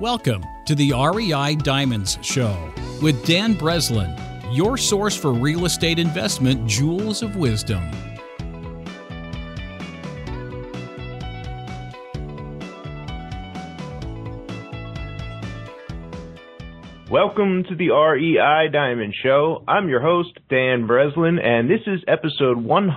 Welcome to the REI Diamonds Show with Dan Breslin, your source for real estate investment jewels of wisdom. Welcome to the REI Diamond Show. I'm your host, Dan Breslin, and this is episode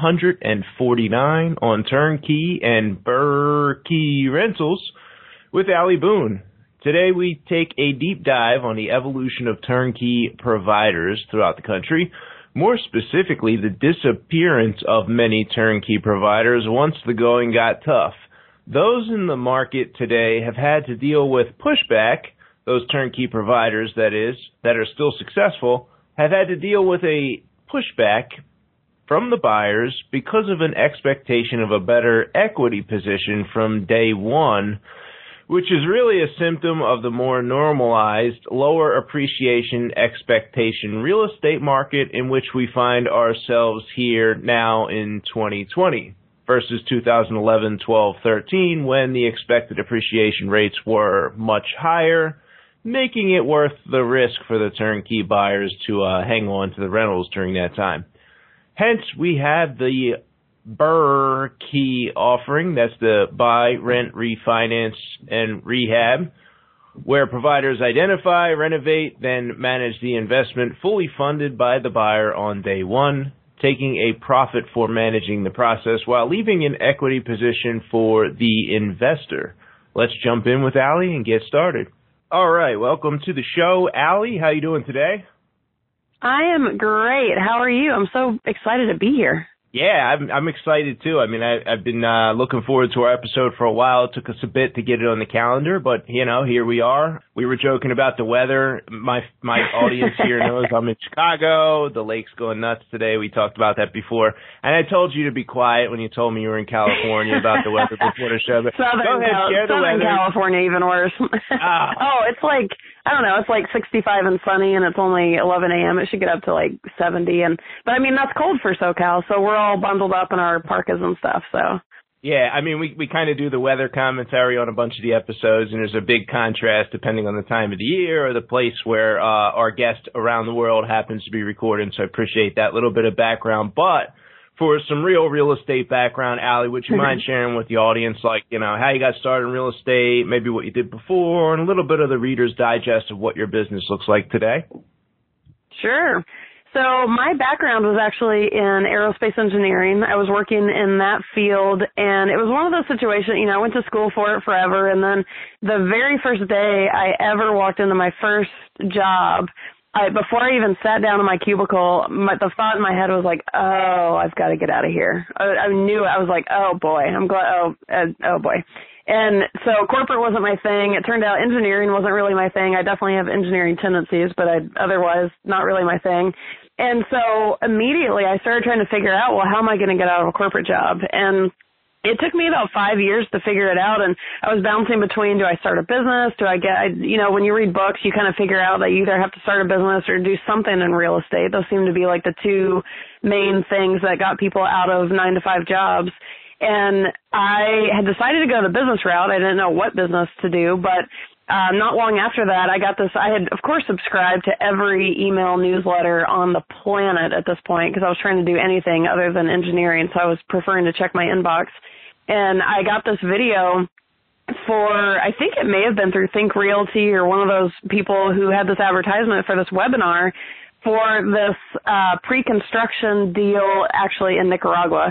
149 on Turnkey and Berkey Rentals with Allie Boone. Today we take a deep dive on the evolution of turnkey providers throughout the country, more specifically the disappearance of many turnkey providers once the going got tough. Those in the market today have had to deal with pushback. Those turnkey providers, that is, that are still successful, have had to deal with a pushback from the buyers because of an expectation of a better equity position from day one, which is really a symptom of the more normalized, lower appreciation expectation real estate market in which we find ourselves here now in 2020 versus 2011, 12, 13, when the expected appreciation rates were much higher, making it worth the risk for the turnkey buyers to hang on to the rentals during that time. Hence, we have the Berkey offering. That's the buy, rent, refinance, and rehab, where providers identify, renovate, then manage the investment fully funded by the buyer on day one, taking a profit for managing the process while leaving an equity position for the investor. Let's jump in with Allie and get started. All right, welcome to the show. Allie, how you doing today? I am great. How are you? I'm so excited to be here. Yeah, I'm excited too. I mean, I've been looking forward to our episode for a while. It took us a bit to get it on the calendar, but you know, here we are. We were joking about the weather. My audience here knows I'm in Chicago. The lake's going nuts today. We talked about that before, and I told you to be quiet when you told me you were in California about the weather before the show. But Southern California, even worse. Oh, it's like, I don't know, it's like 65 and sunny, and it's only 11 a.m. It should get up to like 70. But I mean, that's cold for SoCal, so we're all bundled up in our parkas and stuff, so. Yeah, I mean, we kind of do the weather commentary on a bunch of the episodes, and there's a big contrast depending on the time of the year or the place where our guest around the world happens to be recording, so I appreciate that little bit of background. But for some real estate background, Allie, would you mind sharing with the audience, like, you know, how you got started in real estate, maybe what you did before, and a little bit of the Reader's Digest of what your business looks like today? Sure. So my background was actually in aerospace engineering. I was working in that field, and it was one of those situations, you know, I went to school for it forever, and then the very first day I ever walked into my first job, before I even sat down in my cubicle, the thought in my head was like, oh, I've got to get out of here. I knew it. I was like, oh, boy. Oh, boy. And so corporate wasn't my thing. It turned out engineering wasn't really my thing. I definitely have engineering tendencies, but otherwise not really my thing. And so immediately I started trying to figure out, well, how am I going to get out of a corporate job? And it took me about 5 years to figure it out, and I was bouncing between, do I start a business? When you read books, you kind of figure out that you either have to start a business or do something in real estate. Those seem to be like the two main things that got people out of 9-to-5 jobs. And I had decided to go the business route. I didn't know what business to do, but not long after that, I got this. I had, of course, subscribed to every email newsletter on the planet at this point because I was trying to do anything other than engineering, so I was preferring to check my inbox. And I got this video for, I think it may have been through Think Realty or one of those people who had this advertisement for this webinar for this pre-construction deal actually in Nicaragua.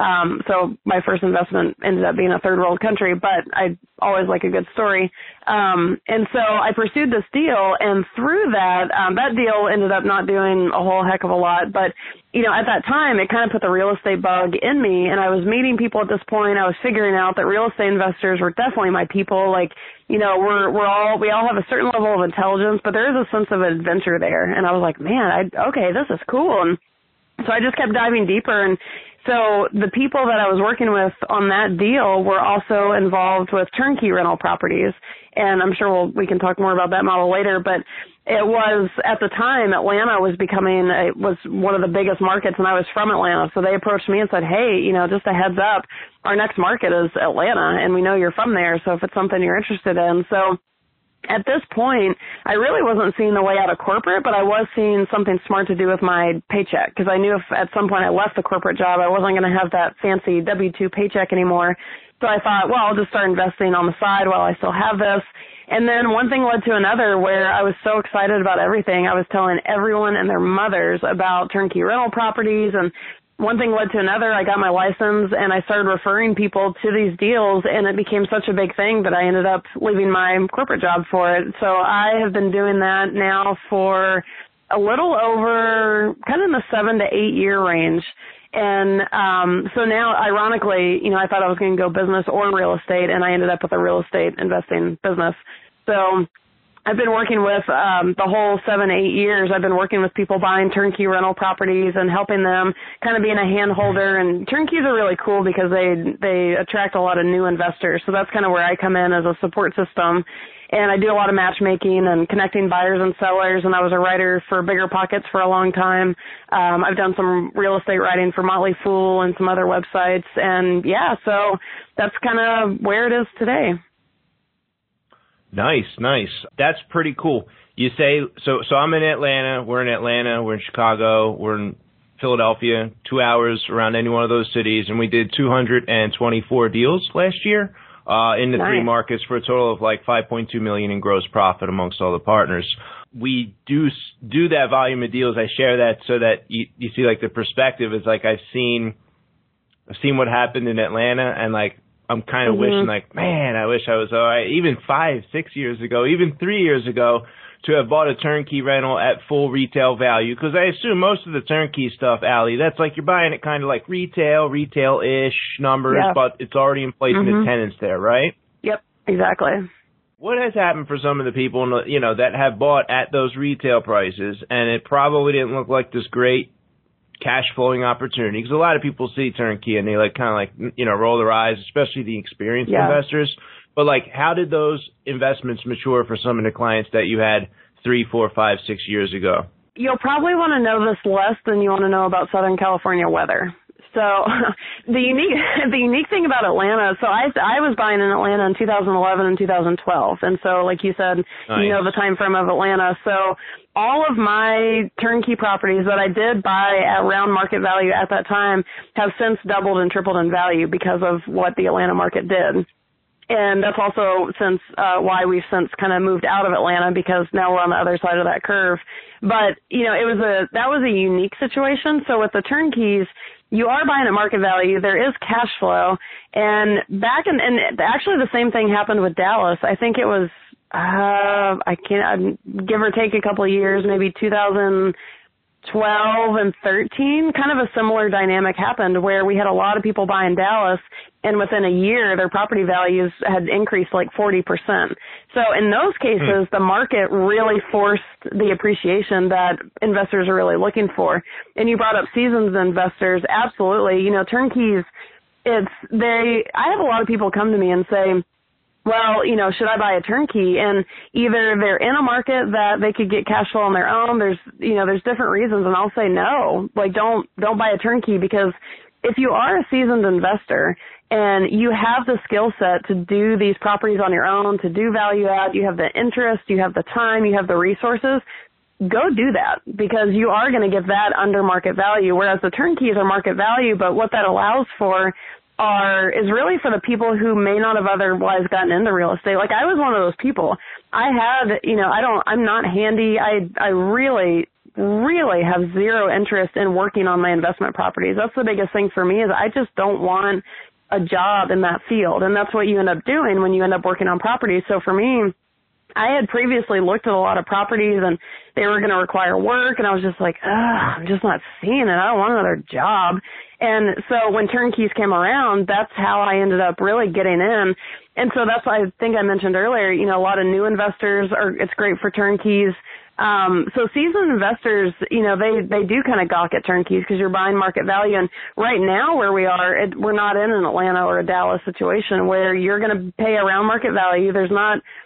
So my first investment ended up being a third world country, but I always like a good story. And so I pursued this deal, and through that, that deal ended up not doing a whole heck of a lot. But, you know, at that time, it kind of put the real estate bug in me, and I was meeting people at this point. I was figuring out that real estate investors were definitely my people. Like, you know, we all have a certain level of intelligence, but there is a sense of adventure there. And I was like, man, okay, this is cool. And so I just kept diving deeper, and so the people that I was working with on that deal were also involved with turnkey rental properties, and I'm sure we can talk more about that model later, but it was, at the time, Atlanta was one of the biggest markets, and I was from Atlanta, so they approached me and said, hey, you know, just a heads up, our next market is Atlanta, and we know you're from there, so if it's something you're interested in. So at this point, I really wasn't seeing the way out of corporate, but I was seeing something smart to do with my paycheck, because I knew if at some point I left the corporate job, I wasn't going to have that fancy W-2 paycheck anymore. So I thought, well, I'll just start investing on the side while I still have this. And then one thing led to another, where I was so excited about everything. I was telling everyone and their mothers about turnkey rental properties, and one thing led to another. I got my license and I started referring people to these deals, and it became such a big thing that I ended up leaving my corporate job for it. So I have been doing that now for a little over kind of in the 7 to 8 year range. And so now, ironically, I thought I was going to go business or real estate, and I ended up with a real estate investing business. So I've been working with the whole 7, 8 years. I've been working with people buying turnkey rental properties and helping them, kind of being a hand holder. And turnkeys are really cool because they attract a lot of new investors. So that's kind of where I come in as a support system. And I do a lot of matchmaking and connecting buyers and sellers, and I was a writer for Bigger Pockets for a long time. I've done some real estate writing for Motley Fool and some other websites. And, yeah, so that's kind of where it is today. Nice. That's pretty cool. You say, so I'm in Atlanta, we're in Chicago, we're in Philadelphia, 2 hours around any one of those cities, and we did 224 deals last year in the three markets for a total of like $5.2 million in gross profit amongst all the partners. We do that volume of deals. I share that so that you see like the perspective is like I've seen what happened in Atlanta, and like I'm kind of wishing like, man, I wish I was all right, even 5, 6 years ago, even 3 years ago, to have bought a turnkey rental at full retail value. Because I assume most of the turnkey stuff, Allie, that's like you're buying it kind of like retail-ish numbers, but it's already in place and the tenant's there, right? Yep, exactly. What has happened for some of the people, that have bought at those retail prices, and it probably didn't look like this great cash flowing opportunity? Because a lot of people see turnkey and they roll their eyes, especially the experienced investors. But like, how did those investments mature for some of the clients that you had 3, 4, 5, 6 years ago? You'll probably want to know this less than you want to know about Southern California weather. So the unique thing about Atlanta, so I was buying in Atlanta in 2011 and 2012. And so like you said, you know the time frame of Atlanta. So all of my turnkey properties that I did buy at around market value at that time have since doubled and tripled in value because of what the Atlanta market did. And that's also why we've since kind of moved out of Atlanta, because now we're on the other side of that curve. But, that was a unique situation. So with the turnkeys, you are buying at market value. There is cash flow. And actually the same thing happened with Dallas. I think it was, give or take a couple of years, maybe 2012 and 13, kind of a similar dynamic happened where we had a lot of people buying Dallas, and within a year their property values had increased like 40%. So in those cases, the market really forced the appreciation that investors are really looking for. And you brought up seasoned investors. Absolutely. Turnkeys, I have a lot of people come to me and say, well, should I buy a turnkey? And either they're in a market that they could get cash flow on their own. There's different reasons. And I'll say no, like don't buy a turnkey, because if you are a seasoned investor and you have the skill set to do these properties on your own, to do value add, you have the interest, you have the time, you have the resources, go do that, because you are going to get that under market value. Whereas the turnkeys are market value, but what that allows for is really for the people who may not have otherwise gotten into real estate. Like I was one of those people. I'm not handy. I really have zero interest in working on my investment properties. That's the biggest thing for me, is I just don't want a job in that field. And that's what you end up doing when you end up working on properties. So for me, I had previously looked at a lot of properties and they were going to require work, and I was just like, I'm just not seeing it. I don't want another job. And so when turnkeys came around, that's how I ended up really getting in. And so that's why I think I mentioned earlier, a lot of new investors it's great for turnkeys. So seasoned investors, they do kind of gawk at turnkeys because you're buying market value. And right now where we are, we're not in an Atlanta or a Dallas situation where you're going to pay around market value. There's not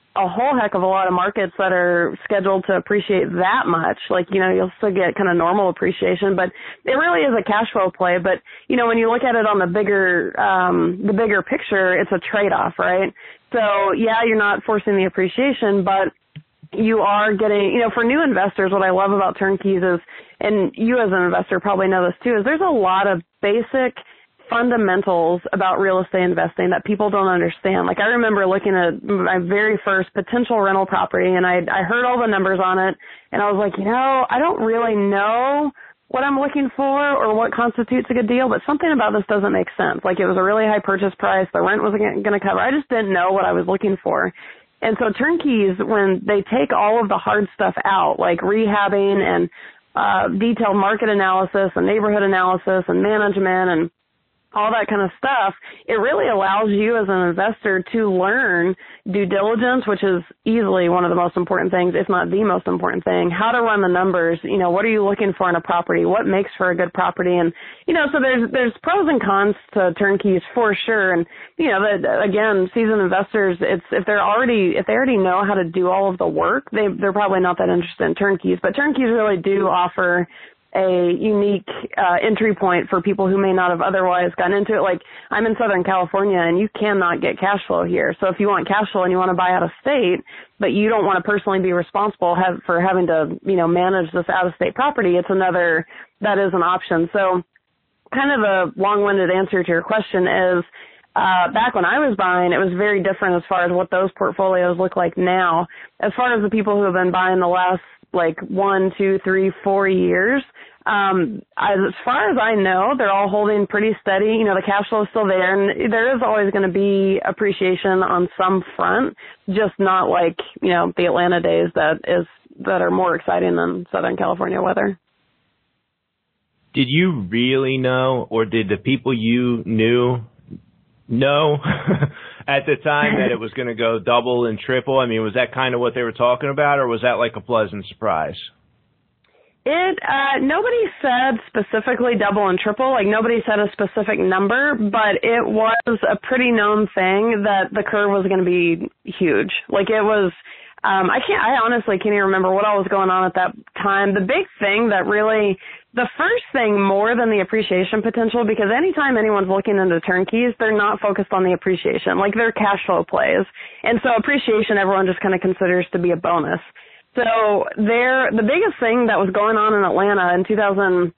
a whole heck of a lot of markets that are scheduled to appreciate that much. Like, you'll still get kind of normal appreciation, but it really is a cash flow play. But, when you look at it on the bigger picture, it's a trade-off, right? So, yeah, you're not forcing the appreciation, but you are getting, for new investors, what I love about turnkeys is, and you as an investor probably know this too, is there's a lot of basic fundamentals about real estate investing that people don't understand. Like, I remember looking at my very first potential rental property, and I heard all the numbers on it, and I was like, I don't really know what I'm looking for or what constitutes a good deal, but something about this doesn't make sense. Like, it was a really high purchase price, the rent wasn't going to cover. I just didn't know what I was looking for. And so turnkeys, when they take all of the hard stuff out, like rehabbing and detailed market analysis and neighborhood analysis and management and all that kind of stuff, it really allows you as an investor to learn due diligence, which is easily one of the most important things, if not the most important thing, how to run the numbers, what are you looking for in a property, what makes for a good property, and, so there's pros and cons to turnkeys for sure, and, again, seasoned investors, if they already know how to do all of the work, they're probably not that interested in turnkeys, but turnkeys really do offer a unique entry point for people who may not have otherwise gotten into it. Like, I'm in Southern California, and you cannot get cash flow here. So if you want cash flow and you want to buy out of state, but you don't want to personally be responsible for having to, manage this out-of-state property, that is an option. So kind of a long-winded answer to your question is, back when I was buying, it was very different as far as what those portfolios look like now. As far as the people who have been buying the last 1, 2, 3, 4 years, as far as I know, they're all holding pretty steady. The cash flow is still there, and there is always going to be appreciation on some front, just not like, the Atlanta days that are more exciting than Southern California weather. Did you really know, or did the people you knew know at the time that it was going to go double and triple? I mean, was that kind of what they were talking about, or was that like a pleasant surprise? Nobody said specifically double and triple, like nobody said a specific number, but it was a pretty known thing that the curve was going to be huge. Like, it was, I honestly can't even remember what all was going on at that time. The big thing that really, the first thing more than the appreciation potential, because anytime anyone's looking into turnkeys, they're not focused on the appreciation, like they're cash flow plays. And so appreciation everyone just kind of considers to be a bonus. So the biggest thing that was going on in Atlanta in 2011,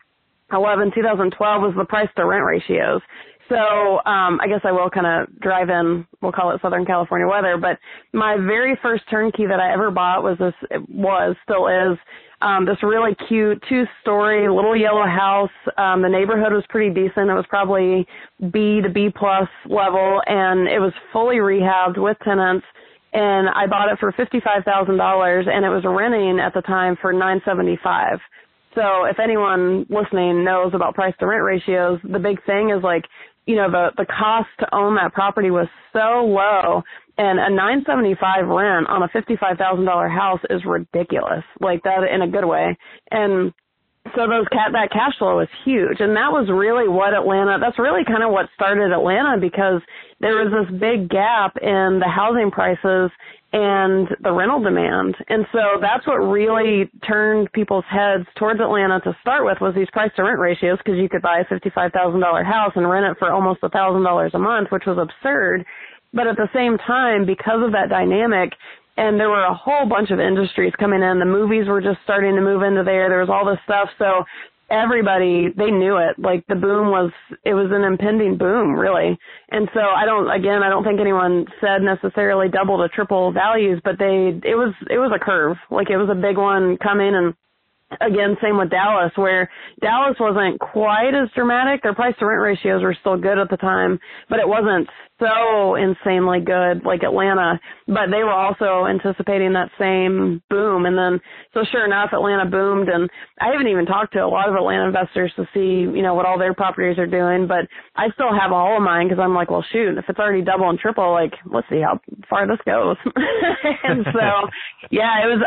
2012 was the price to rent ratios. So I guess I will kind of drive in, we'll call it Southern California weather, but my very first turnkey that I ever bought still is this really cute 2-story little yellow house. The neighborhood was pretty decent. It was probably B to B plus level, and it was fully rehabbed with tenants. And I bought it for $55,000, and it was renting at the time for $975. So if anyone listening knows about price to rent ratios, the big thing is the cost to own that property was so low, and a $975 rent on a $55,000 house is ridiculous, like that in a good way. And so that cash flow is huge, and that was really that's really kind of what started Atlanta, because there was this big gap in the housing prices and the rental demand. And so that's what really turned people's heads towards Atlanta to start with, was these price to rent ratios, because you could buy a $55,000 house and rent it for almost $1,000 a month, which was absurd. But at the same time, because of that dynamic, and there were a whole bunch of industries coming in, the movies were just starting to move into there. There was all this stuff. So everybody, they knew it. Like, it was an impending boom, really. And so I don't think anyone said necessarily double to triple values, but it was a curve. Like, it was a big one coming. And again, same with Dallas, where Dallas wasn't quite as dramatic. Their price to rent ratios were still good at the time, but it wasn't so insanely good like Atlanta. But they were also anticipating that same boom. And then, so sure enough, Atlanta boomed. And I haven't even talked to a lot of Atlanta investors to see, what all their properties are doing. But I still have all of mine, because I'm like, well, shoot, if it's already double and triple, like, let's see how far this goes. And so, yeah, it was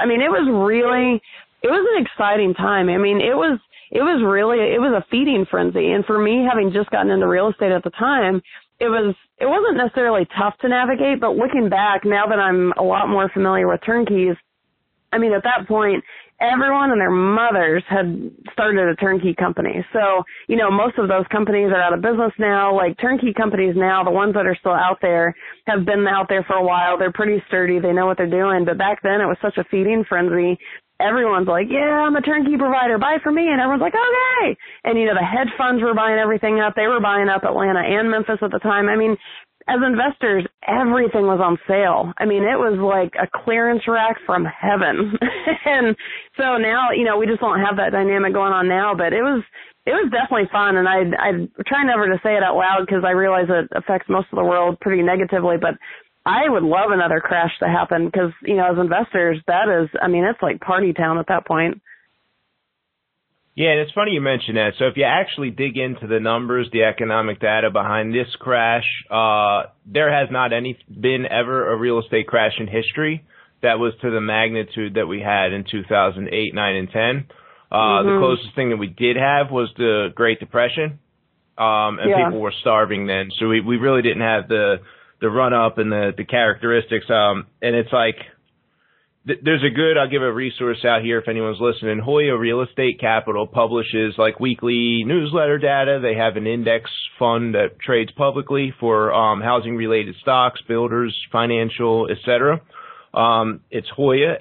an exciting time. I mean, it was a feeding frenzy. And for me, having just gotten into real estate at the time, it wasn't necessarily tough to navigate, but looking back, now that I'm a lot more familiar with turnkeys, I mean, at that point, everyone and their mothers had started a turnkey company. So, you know, most of those companies are out of business now. Like, turnkey companies now, the ones that are still out there, have been out there for a while. They're pretty sturdy. They know what they're doing. But back then, it was such a feeding frenzy. Everyone's like, yeah, I'm a turnkey provider. Buy from me. And everyone's like, okay. And, you know, the hedge funds were buying everything up. They were buying up Atlanta and Memphis at the time. I mean, as investors, everything was on sale. I mean, it was like a clearance rack from heaven. And so now, you know, we just don't have that dynamic going on now, but it was definitely fun. And I try never to say it out loud because I realize it affects most of the world pretty negatively, but I would love another crash to happen because, you know, as investors, that is, I mean, it's like party town at that point. Yeah, and it's funny you mention that. So if you actually dig into the numbers, the economic data behind this crash, there has not been ever a real estate crash in history that was to the magnitude that we had in 2008, 9, and 10. The closest thing that we did have was the Great Depression, and people were starving then. So we really didn't have the run-up and the characteristics. And it's like, I'll give a resource out here if anyone's listening. Hoya Real Estate Capital publishes like weekly newsletter data. They have an index fund that trades publicly for housing related stocks, builders, financial, etc. It's Hoya,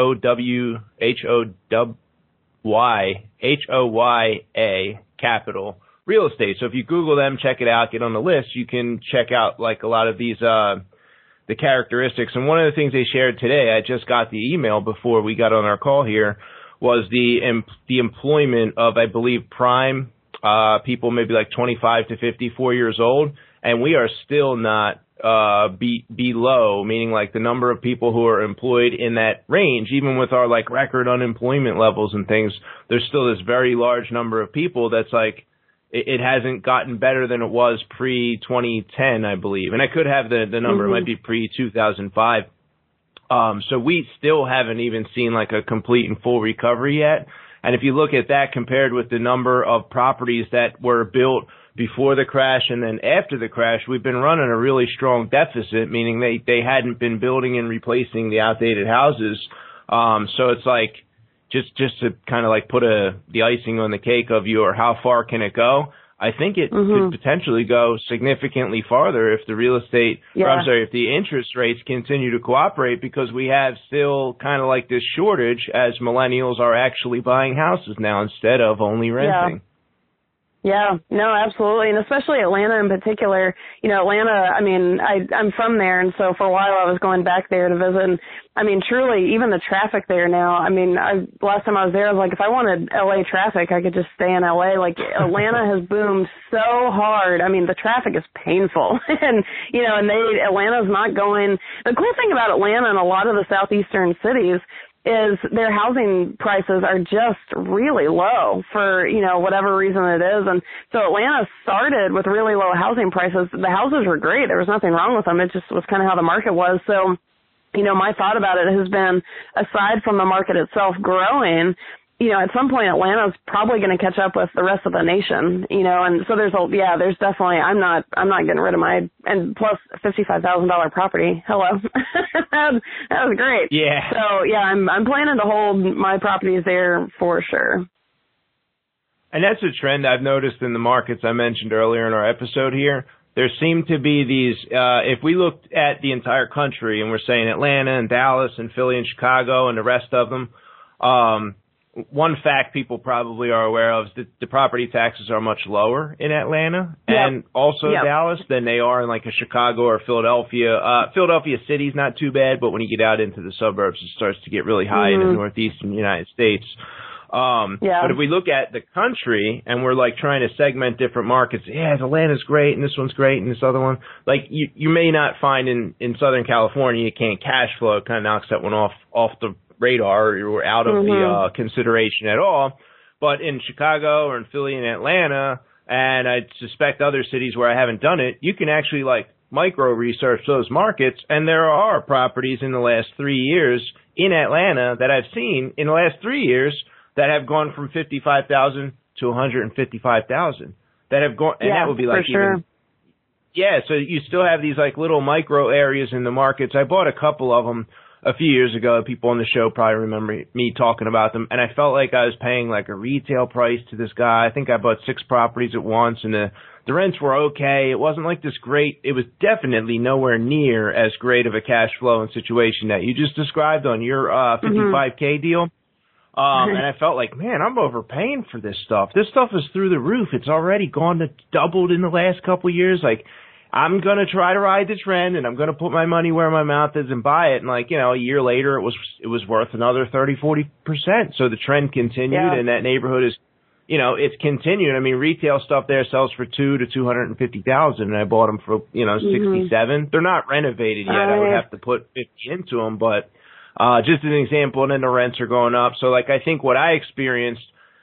Hoya Capital Real Estate. So if you Google them, check it out, get on the list, you can check out like a lot of these the characteristics. And one of the things they shared today, I just got the email before we got on our call here, was the employment of, I believe, prime people, maybe like 25 to 54 years old, and we are still not below, meaning like the number of people who are employed in that range, even with our like record unemployment levels and things, there's still this very large number of people that's like, it hasn't gotten better than it was pre-2010, I believe. And I could have the number. It might be pre-2005. So we still haven't even seen like a complete and full recovery yet. And if you look at that compared with the number of properties that were built before the crash and then after the crash, we've been running a really strong deficit, meaning they hadn't been building and replacing the outdated houses. So it's like, just to kind of like put the icing on the cake of how far can it go? I think it could potentially go significantly farther if the real estate, if the interest rates continue to cooperate, because we have still kind of like this shortage as millennials are actually buying houses now instead of only renting. Yeah, no, absolutely. And especially Atlanta in particular. You know, Atlanta, I mean, I'm from there, and so for a while I was going back there to visit. And I mean, truly, even the traffic there now, I mean, last time I was there, I was like, if I wanted LA traffic, I could just stay in LA. Like, Atlanta has boomed so hard. I mean, the traffic is painful. And, you know, Atlanta's not going. The cool thing about Atlanta and a lot of the southeastern cities is their housing prices are just really low for, you know, whatever reason it is. And so Atlanta started with really low housing prices. The houses were great. There was nothing wrong with them. It just was kind of how the market was. So, you know, my thought about it has been, aside from the market itself growing, you know, at some point Atlanta's probably going to catch up with the rest of the nation, you know, and so there's definitely, I'm not getting rid of and plus $55,000 property. Hello. that was great. Yeah. So yeah, I'm planning to hold my properties there for sure. And that's a trend I've noticed in the markets I mentioned earlier in our episode here. There seem to be these, if we looked at the entire country and we're saying Atlanta and Dallas and Philly and Chicago and the rest of them, one fact people probably are aware of is that the property taxes are much lower in Atlanta and also Dallas than they are in like a Chicago or Philadelphia. Philadelphia city's not too bad, but when you get out into the suburbs, it starts to get really high in the northeastern United States. But if we look at the country and we're like trying to segment different markets, Atlanta's great and this one's great and this other one, like you may not find in Southern California, you can't cash flow. It kind of knocks that one off the radar or out of the consideration at all. But in Chicago or in Philly and Atlanta, and I suspect other cities where I haven't done it, you can actually like micro research those markets, and there are properties in the last 3 years in Atlanta that I've seen in the last 3 years that have gone from 55,000 to 155,000. That have gone, and that would be like even Yeah, so you still have these like little micro areas in the markets. I bought a couple of them a few years ago. People on the show probably remember me talking about them. And I felt like I was paying like a retail price to this guy. I think I bought 6 properties at once, and the rents were okay. It wasn't like this great. It was definitely nowhere near as great of a cash flow and situation that you just described on your 55K deal. And I felt like, man, I'm overpaying for this stuff. This stuff is through the roof. It's already doubled in the last couple of years. Like, I'm going to try to ride the trend, and I'm going to put my money where my mouth is and buy it. And like, you know, a year later, it was worth another 30-40%. So the trend continued, and that neighborhood is, you know, it's continued. I mean, retail stuff there sells for $200,000 to $250,000, and I bought them for, you know, 67. They're not renovated yet. I would have to put 50 into them, but just as an example, and then the rents are going up. So like, I think what I experienced,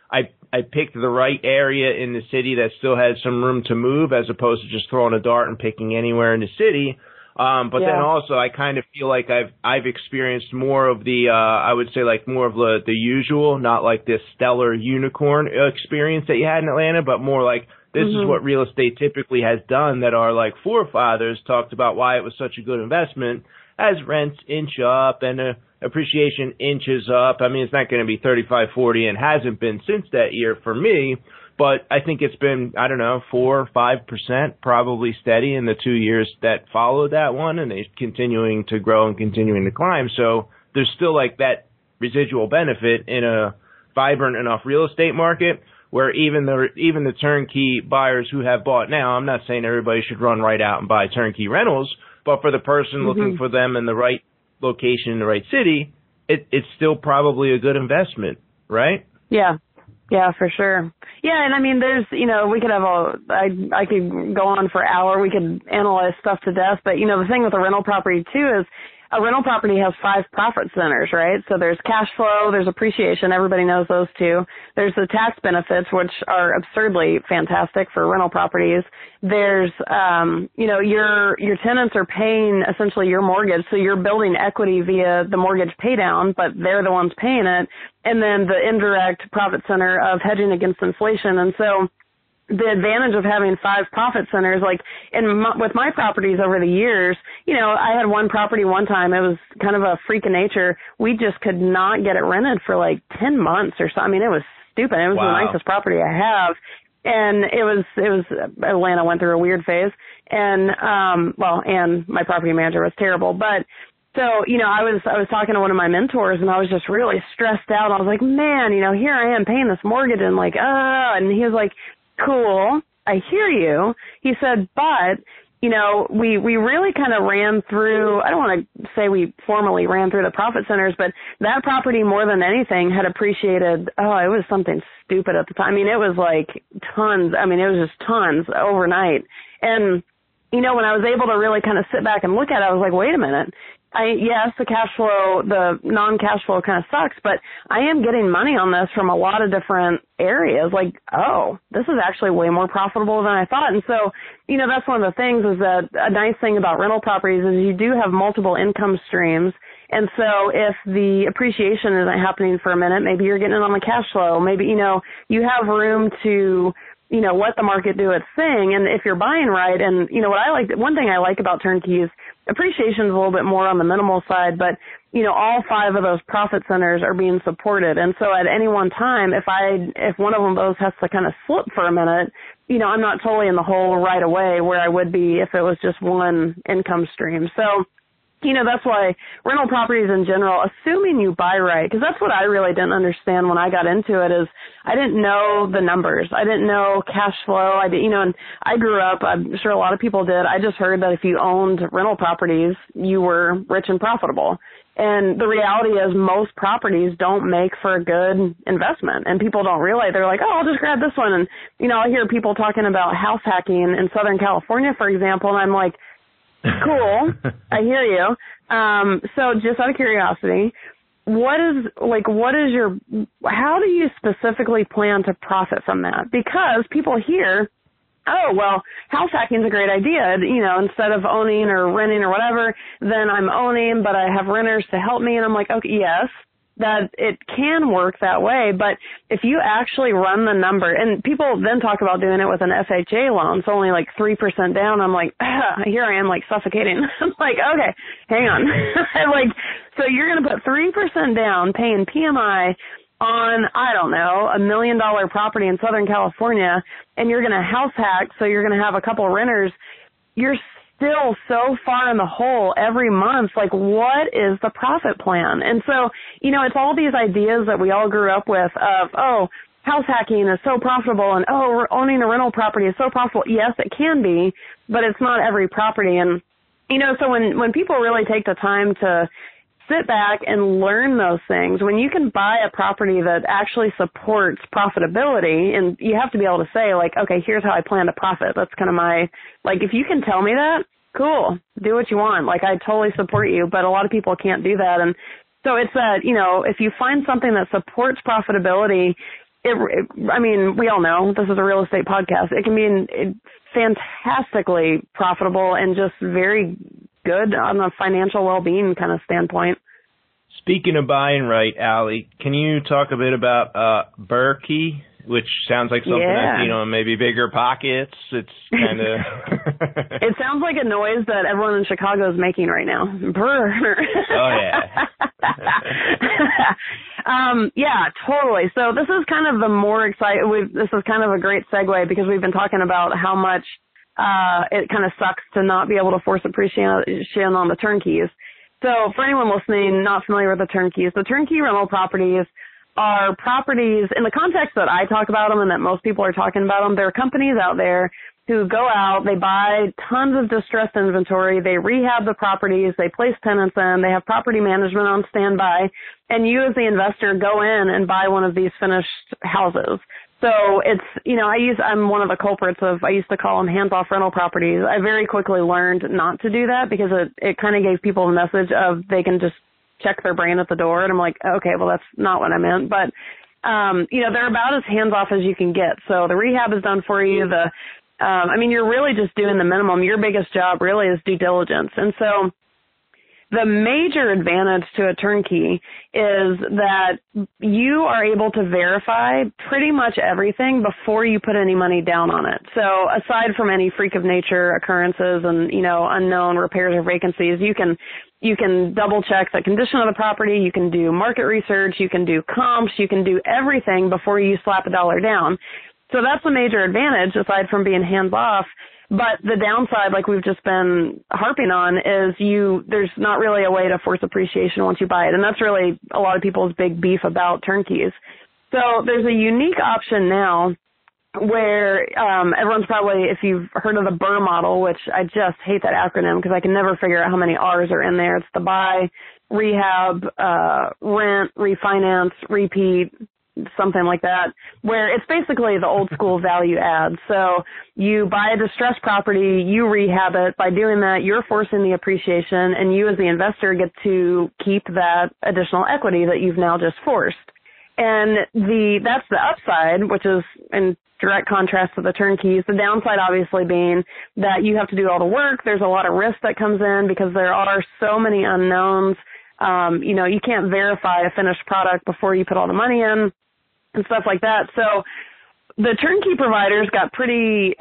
I picked the right area in the city that still has some room to move, as opposed to just throwing a dart and picking anywhere in the city. But then also I kind of feel like I've experienced more of the, I would say like more of the usual, not like this stellar unicorn experience that you had in Atlanta, but more like this is what real estate typically has done, that our like forefathers talked about why it was such a good investment. As rents inch up and appreciation inches up. I mean, it's not going to be 35, 40, and hasn't been since that year for me, but I think it's been, I don't know, 4 or 5% probably steady in the 2 years that followed that one, and it's continuing to grow and continuing to climb. So there's still like that residual benefit in a vibrant enough real estate market where even the turnkey buyers who have bought now, I'm not saying everybody should run right out and buy turnkey rentals, but for the person looking for them in the right location in the right city, it's still probably a good investment, right? Yeah, for sure. Yeah, and I mean, there's, you know, we could have I could go on for an hour. We could analyze stuff to death, but, you know, the thing with a rental property, too, is a rental property has 5 profit centers, right? So there's cash flow, there's appreciation. Everybody knows those two. There's the tax benefits, which are absurdly fantastic for rental properties. There's, you know, your tenants are paying essentially your mortgage. So you're building equity via the mortgage pay down, but they're the ones paying it. And then the indirect profit center of hedging against inflation. And so the advantage of having 5 profit centers, like with my properties over the years, you know, I had one property one time. It was kind of a freak of nature. We just could not get it rented for like 10 months or so. I mean, it was stupid. It was the nicest property I have. And it was Atlanta went through a weird phase. And, and my property manager was terrible. But so, you know, I was talking to one of my mentors, and I was just really stressed out. I was like, man, you know, here I am paying this mortgage, and like, and he was like, cool, I hear you. He said, but, you know, we really kind of ran through, I don't want to say we formally ran through the profit centers, but that property more than anything had appreciated, it was something stupid at the time. I mean, it was like tons. I mean, it was just tons overnight. And, you know, when I was able to really kind of sit back and look at it, I was like, wait a minute. Yes, the cash flow, the non-cash flow kind of sucks, but I am getting money on this from a lot of different areas. Like, this is actually way more profitable than I thought. And so, you know, that's one of the things is that a nice thing about rental properties is you do have multiple income streams. And so if the appreciation isn't happening for a minute, maybe you're getting it on the cash flow. Maybe, you know, you have room to, you know, let the market do its thing. And if you're buying right, and, you know, one thing I like about turnkeys, appreciation is a little bit more on the minimal side, but, you know, all 5 of those profit centers are being supported. And so at any one time, if one of those has to kind of slip for a minute, you know, I'm not totally in the hole right away where I would be if it was just one income stream. So, you know, that's why rental properties in general, assuming you buy right, because that's what I really didn't understand when I got into it, is I didn't know the numbers. I didn't know cash flow. And I grew up, I'm sure a lot of people did. I just heard that if you owned rental properties, you were rich and profitable. And the reality is most properties don't make for a good investment, and people don't realize. They're like, I'll just grab this one. And, you know, I hear people talking about house hacking in Southern California, for example, and I'm like, cool, I hear you. So just out of curiosity, how do you specifically plan to profit from that? Because people hear, house hacking is a great idea. You know, instead of owning or renting or whatever, then I'm owning, but I have renters to help me. And I'm like, okay, yes, that it can work that way. But if you actually run the number, and people then talk about doing it with an FHA loan, it's only like 3% down. I'm like, here I am like suffocating. I'm like, okay, hang on. Like, so you're going to put 3% down paying PMI on, I don't know, $1 million property in Southern California, and you're going to house hack, so you're going to have a couple renters. You're still so far in the hole every month. Like, what is the profit plan? And so, you know, it's all these ideas that we all grew up with of, oh, house hacking is so profitable, and, oh, owning a rental property is so profitable. Yes, it can be, but it's not every property. And, you know, so when people really take the time to sit back and learn those things, when you can buy a property that actually supports profitability, and you have to be able to say, like, okay, here's how I plan to profit. That's kind of my, like, if you can tell me that, cool, do what you want. Like, I totally support you, but a lot of people can't do that. And so it's that, you know, if you find something that supports profitability, I mean, we all know this is a real estate podcast. It can be fantastically profitable and just very good on a financial well-being kind of standpoint. Speaking of buying right, Allie, can you talk a bit about Berkey, which sounds like something I've seen on maybe Bigger Pockets? It's kind of... It sounds like a noise that everyone in Chicago is making right now. Brr. Oh, yeah. Yeah, totally. So this is kind of the more exciting... This is kind of a great segue because we've been talking about how much it kind of sucks to not be able to force appreciation on the turnkeys. So for anyone listening not familiar with the turnkeys rental properties are properties, in the context that I talk about them and that most people are talking about them, there are companies out there who go out, they buy tons of distressed inventory, they rehab the properties, they place tenants in, they have property management on standby, and you as the investor go in and buy one of these finished houses. So it's, you know, I'm one of the culprits I used to call them hands-off rental properties. I very quickly learned not to do that because it kind of gave people the message of they can just check their brain at the door. And I'm like, okay, well, that's not what I meant. But, you know, they're about as hands-off as you can get. So the rehab is done for you. I mean, you're really just doing the minimum. Your biggest job really is due diligence. And so the major advantage to a turnkey is that you are able to verify pretty much everything before you put any money down on it. So aside from any freak of nature occurrences and, you know, unknown repairs or vacancies, you can double check the condition of the property, you can do market research, you can do comps, you can do everything before you slap a dollar down. So that's a major advantage aside from being hands off. But the downside, like we've just been harping on, is there's not really a way to force appreciation once you buy it. And that's really a lot of people's big beef about turnkeys. So there's a unique option now where everyone's probably, if you've heard of the BRRRR model, which I just hate that acronym because I can never figure out how many R's are in there. It's the buy, rehab, rent, refinance, repeat, something like that, where it's basically the old school value add. So you buy a distressed property, you rehab it. By doing that, you're forcing the appreciation, and you as the investor get to keep that additional equity that you've now just forced. And that's the upside, which is in direct contrast to the turnkeys. The downside obviously being that you have to do all the work. There's a lot of risk that comes in because there are so many unknowns. You know, you can't verify a finished product before you put all the money in and stuff like that. So the turnkey providers got pretty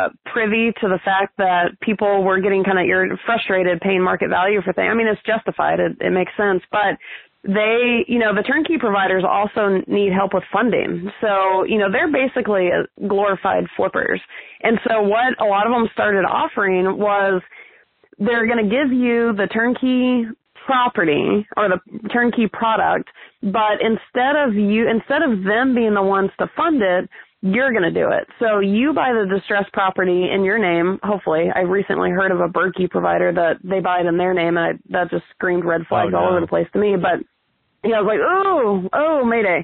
privy to the fact that people were getting kind of frustrated paying market value for things. I mean, it's justified. It makes sense. But the turnkey providers also need help with funding. So, you know, they're basically glorified flippers. And so what a lot of them started offering was they're going to give you the turnkey property or the turnkey product, but instead of them being the ones to fund it, you're going to do it. So you buy the distressed property in your name. Hopefully, I recently heard of a Berkey provider that they buy it in their name, and that just screamed red flags all over the place to me. But you know, I was like, oh, mayday.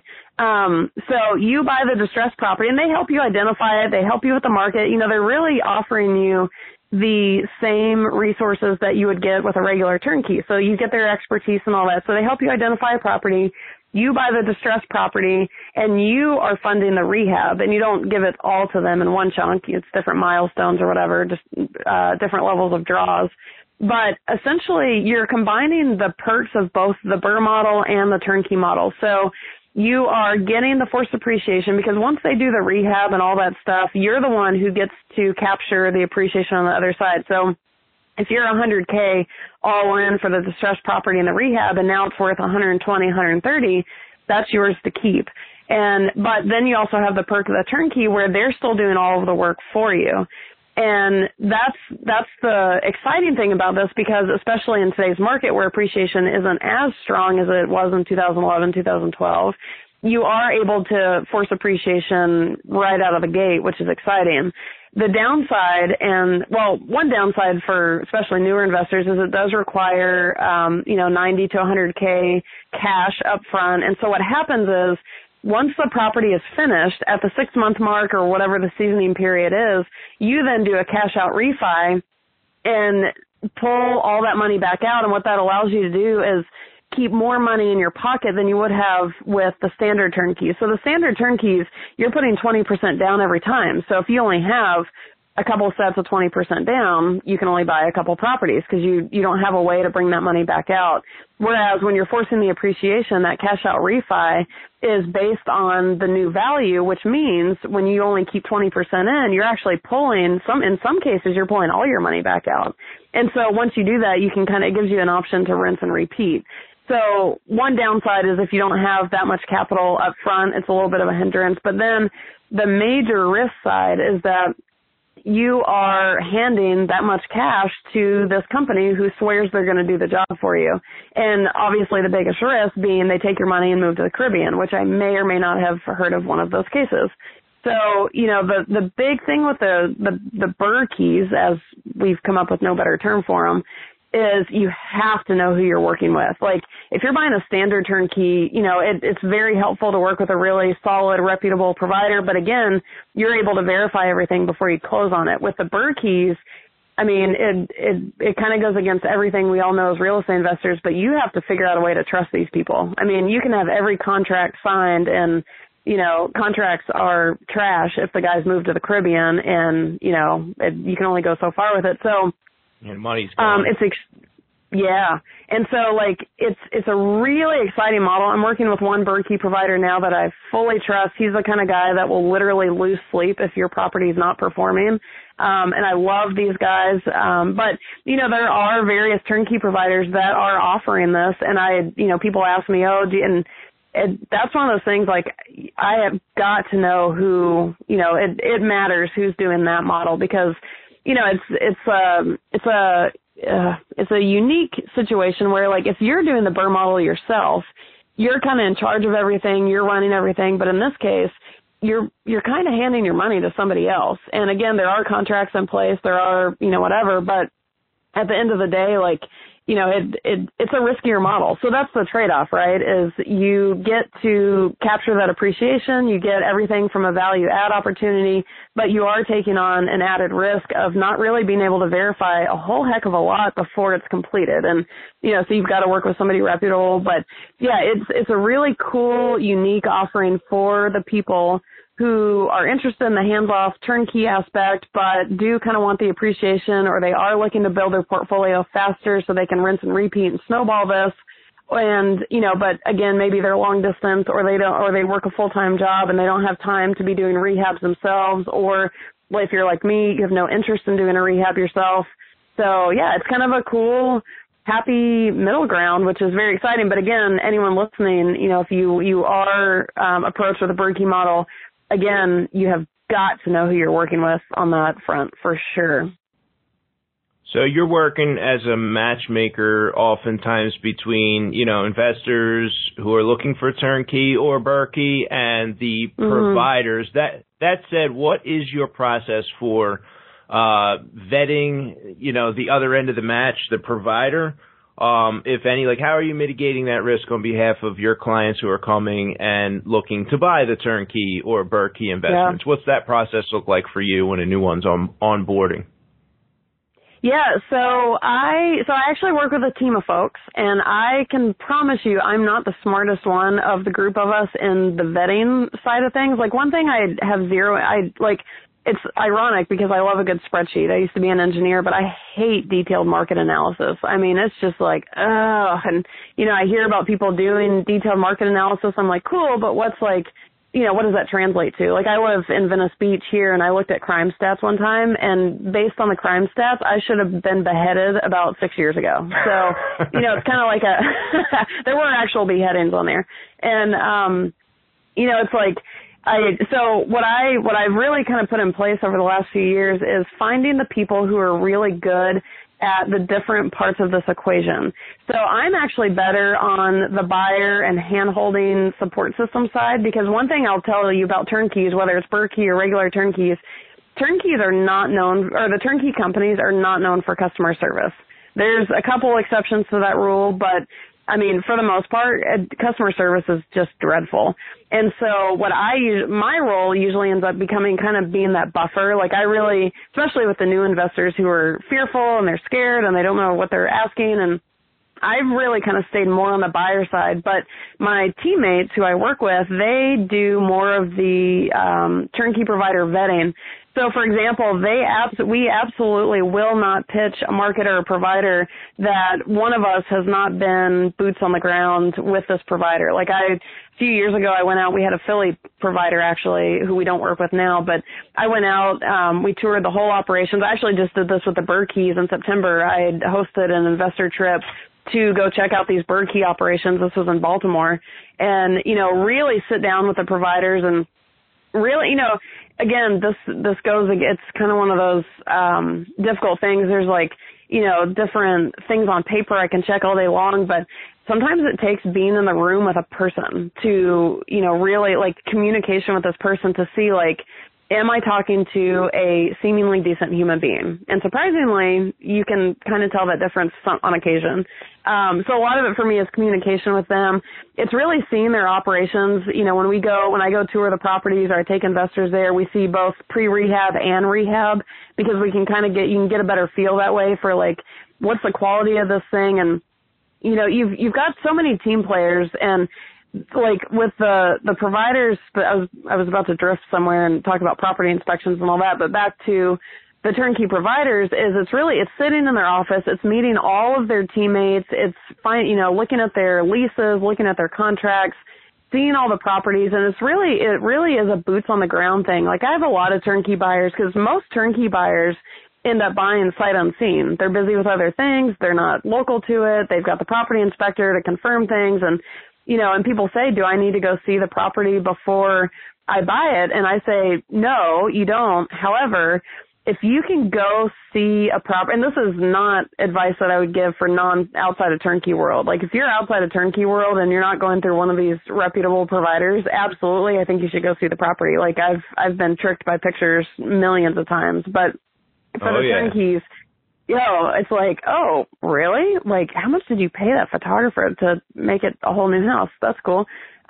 So you buy the distressed property, and they help you identify it. They help you with the market. You know, they're really offering you the same resources that you would get with a regular turnkey. So you get their expertise and all that. So they help you identify a property. You buy the distressed property, and you are funding the rehab, and you don't give it all to them in one chunk. It's different milestones or whatever, just different levels of draws. But essentially, you're combining the perks of both the BRRRR model and the turnkey model. So you are getting the forced appreciation because once they do the rehab and all that stuff, you're the one who gets to capture the appreciation on the other side. So if you're $100K all in for the distressed property and the rehab and now it's worth $120, $130, that's yours to keep. But then you also have the perk of the turnkey where they're still doing all of the work for you. And that's the exciting thing about this because especially in today's market where appreciation isn't as strong as it was in 2011, 2012, you are able to force appreciation right out of the gate, which is exciting. The downside one downside for especially newer investors is it does require, 90 to 100K cash up front. And so what happens is once the property is finished at the 6-month mark or whatever the seasoning period is, you then do a cash out refi and pull all that money back out. And what that allows you to do is keep more money in your pocket than you would have with the standard turnkeys. So the standard turnkeys, you're putting 20% down every time. So if you only have a couple sets of 20% down, you can only buy a couple properties because you don't have a way to bring that money back out. Whereas when you're forcing the appreciation, that cash out refi is based on the new value, which means when you only keep 20% in, you're actually pulling in some cases, you're pulling all your money back out. And so once you do that, you can it gives you an option to rinse and repeat. So one downside is if you don't have that much capital up front, it's a little bit of a hindrance. But then the major risk side is that you are handing that much cash to this company who swears they're going to do the job for you. And obviously the biggest risk being they take your money and move to the Caribbean, which I may or may not have heard of one of those cases. So, the big thing with the BRRRR keys, as we've come up with no better term for them, is you have to know who you're working with. Like, if you're buying a standard turnkey, it's very helpful to work with a really solid, reputable provider. But again, you're able to verify everything before you close on it. With the BRRRR keys, it kind of goes against everything we all know as real estate investors, but you have to figure out a way to trust these people. You can have every contract signed and, contracts are trash if the guys move to the Caribbean and, you can only go so far with it. So, and money's gone. Yeah. And so, it's a really exciting model. I'm working with one BRRRR key provider now that I fully trust. He's the kind of guy that will literally lose sleep if your property is not performing. And I love these guys. But, there are various turnkey providers that are offering this. And people ask me, and that's one of those things, I have got to know who, it matters who's doing that model because, it's a unique situation where, if you're doing the BRRRR model yourself, you're kind of in charge of everything, you're running everything, but in this case, you're kind of handing your money to somebody else. And again, there are contracts in place, there are, whatever, but at the end of the day, it's a riskier model. So that's the trade-off, right, is you get to capture that appreciation, you get everything from a value add opportunity, but you are taking on an added risk of not really being able to verify a whole heck of a lot before it's completed. And, so you've got to work with somebody reputable. But, yeah, it's a really cool, unique offering for the people who are interested in the hands-off turnkey aspect, but do kind of want the appreciation, or they are looking to build their portfolio faster so they can rinse and repeat and snowball this. And, but again, maybe they're long distance or they work a full-time job and they don't have time to be doing rehabs themselves. Or if you're like me, you have no interest in doing a rehab yourself. So yeah, it's kind of a cool, happy middle ground, which is very exciting. But again, anyone listening, if you are approached with a BRRRR key model, again, you have got to know who you're working with on that front for sure. So you're working as a matchmaker oftentimes between, investors who are looking for turnkey or BRRRR key and the providers. That said, what is your process for vetting, the other end of the match, the provider? If any, how are you mitigating that risk on behalf of your clients who are coming and looking to buy the turnkey or BRRRR key investments? Yeah. What's that process look like for you when a new one's onboarding? Yeah, so I actually work with a team of folks, and I can promise you I'm not the smartest one of the group of us in the vetting side of things. One thing I have it's ironic because I love a good spreadsheet. I used to be an engineer, but I hate detailed market analysis. I mean, it's just like, ugh. And, you know, I hear about people doing detailed market analysis. I'm like, cool, but what's like, you know, what does that translate to? Like, I live in Venice Beach here, and I looked at crime stats one time, and based on the crime stats, I should have been beheaded about 6 years ago. So, you know, it's kind of like there weren't actual beheadings on there. And, you know, it's like, so what I've really kind of put in place over the last few years is finding the people who are really good at the different parts of this equation. So I'm actually better on the buyer and hand-holding support system side, because one thing I'll tell you about turnkeys, whether it's Berkey or regular turnkeys are not known, or the turnkey companies are not known for customer service. There's a couple exceptions to that rule, but I mean, for the most part, customer service is just dreadful. And so my role usually ends up becoming kind of being that buffer. Like, I really, especially with the new investors who are fearful and they're scared and they don't know what they're asking, and I've really kind of stayed more on the buyer side. But my teammates who I work with, they do more of the turnkey provider vetting. So, for example, we absolutely will not pitch a marketer or provider that one of us has not been boots on the ground with this provider. Like, a few years ago, I went out, we had a Philly provider actually who we don't work with now, but I went out, we toured the whole operations. I actually just did this with the Berkeys in September. I had hosted an investor trip to go check out these Berkey operations. This was in Baltimore. And, you know, really sit down with the providers and really, you know, again, this goes, it's kind of one of those difficult things. There's like, you know, different things on paper I can check all day long, but sometimes it takes being in the room with a person to, you know, really like communication with this person to see like, am I talking to a seemingly decent human being? And surprisingly, you can kind of tell that difference on occasion. So a lot of it for me is communication with them. It's really seeing their operations. You know, when I go tour the properties or I take investors there, we see both pre-rehab and rehab, because we can kind of you can get a better feel that way for like, what's the quality of this thing? And, you know, you've got so many team players, and like with the providers, but I was about to drift somewhere and talk about property inspections and all that, but back to the turnkey providers it's sitting in their office, it's meeting all of their teammates, it's looking at their leases, looking at their contracts, seeing all the properties, and it really is a boots on the ground thing. Like, I have a lot of turnkey buyers, because most turnkey buyers end up buying sight unseen. They're busy with other things, they're not local to it, they've got the property inspector to confirm things, and you know, and people say, do I need to go see the property before I buy it? And I say, no, you don't. However, if you can go see a property, and this is not advice that I would give for outside of turnkey world. Like, if you're outside of turnkey world and you're not going through one of these reputable providers, absolutely, I think you should go see the property. Like, I've been tricked by pictures millions of times, but for the turnkeys, it's like, oh, really? Like, how much did you pay that photographer to make it a whole new house? That's cool.